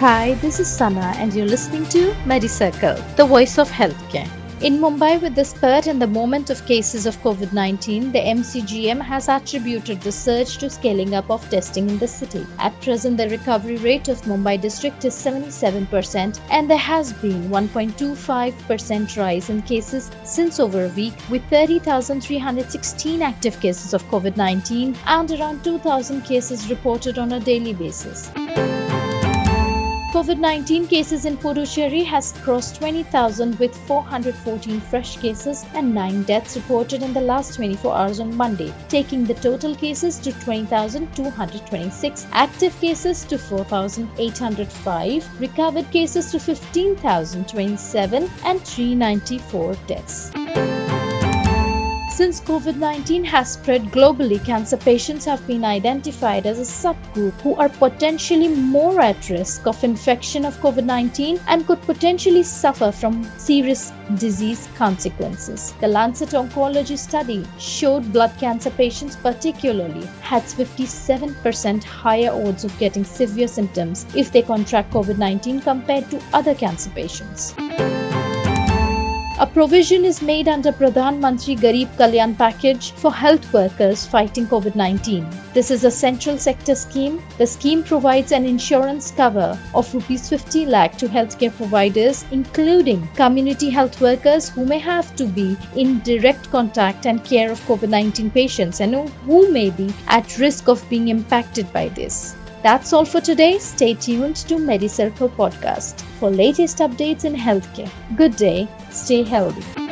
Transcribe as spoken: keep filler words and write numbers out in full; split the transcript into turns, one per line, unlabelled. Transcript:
Hi, this is Sana and you're listening to MediCircle, the voice of healthcare. In Mumbai, with the spurt and the moment of cases of COVID nineteen, the M C G M has attributed the surge to scaling up of testing in the city. At present, the recovery rate of Mumbai district is seventy-seven percent and there has been one point two five percent rise in cases since over a week, with thirty thousand three hundred sixteen active cases of COVID nineteen and around two thousand cases reported on a daily basis. COVID nineteen cases in Puducherry has crossed twenty thousand with four hundred fourteen fresh cases and nine deaths reported in the last twenty-four hours on Monday, taking the total cases to twenty thousand two hundred twenty-six, active cases to four thousand eight hundred five, recovered cases to fifteen thousand twenty-seven and three hundred ninety-four deaths. Since COVID nineteen has spread globally, cancer patients have been identified as a subgroup who are potentially more at risk of infection of COVID nineteen and could potentially suffer from serious disease consequences. The Lancet Oncology study showed blood cancer patients particularly had fifty-seven percent higher odds of getting severe symptoms if they contract COVID nineteen compared to other cancer patients. A provision is made under Pradhan Mantri Garib Kalyan package for health workers fighting COVID nineteen. This is a central sector scheme. The scheme provides an insurance cover of rupees fifty lakh to healthcare providers, including community health workers who may have to be in direct contact and care of COVID nineteen patients and who may be at risk of being impacted by this. That's all for today. Stay tuned to MediCircle podcast for latest updates in healthcare. Good day. Stay healthy.